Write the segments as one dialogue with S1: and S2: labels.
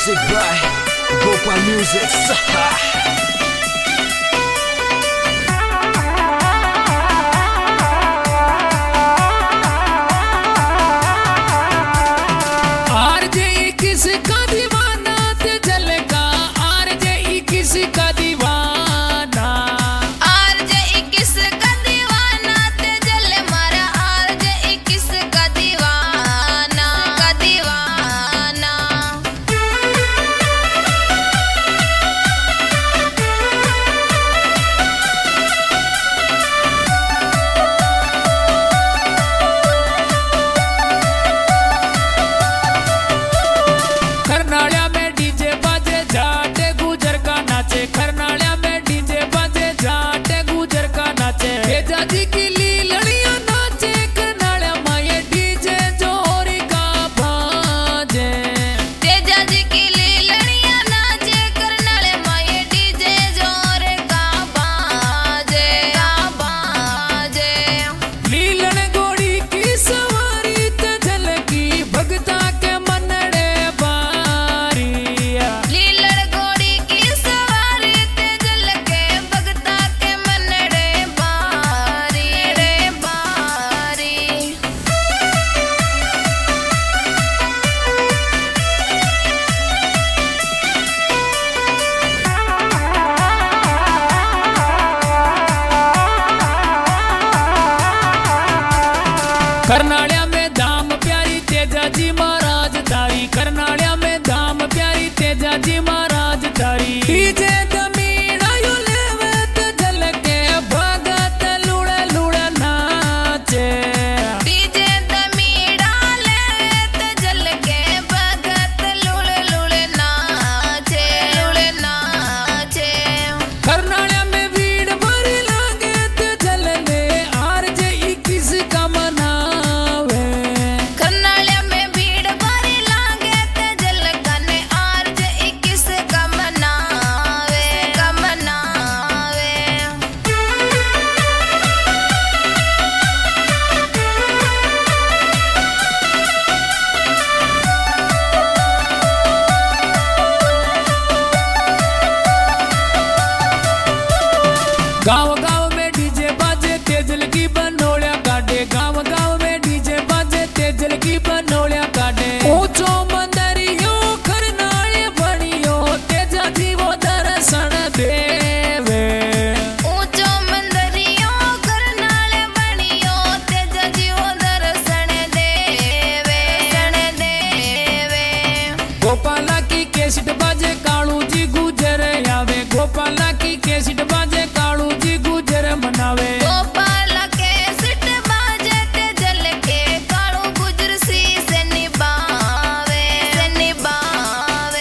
S1: Music by Gopal Music.
S2: करनाळ्या में धाम प्यारी तेजाजी महाराज तारी, करनाळ्या में धाम प्यारी तेजाजी महाराज तारी। डीजे दमीना यो लेवत झलके भगत लुड़े लुड़े नाचे,
S3: डीजे दमीना लेवत झलके भगत लुड़े लुड़े नाचे, लुड़े नाचे।
S2: करनाळ्या में भीड़ भरी लागे ते झलने आरजे 21 का मना। गाँव गाँव में डीजे बाजे तेजल की बनोलिया काटे, गाँव गाँव में डीजे बाजे तेजल की बनोलिया काटे। ऊंचो मंदरियो करनाळे बनियो तेजाजी वो दर्शन देवे,
S3: ऊंचो मंदरियो करनाळे बनियो तेजाजी वो दर्शन देवे, दर्शन देवे।
S2: गोपाला की केसट बाजे कालू जी गुजर आवे, गोपाला की केसट बाजे कालू जी गुजर मनावे।
S3: गोपाला के सिट बाजे तेजल के कालू गुजर सी से निभावे, से निभावे।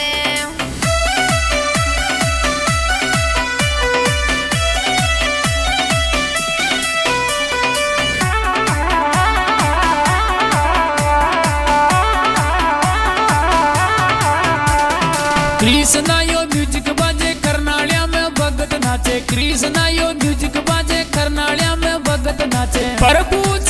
S2: कृष्णा यो म्यूजिक बाजे करनाळ्या में भगत नाचे, कृष्णा यो म्यूजिक बाजे करनाळ्या में भगत नाचे। प्रभु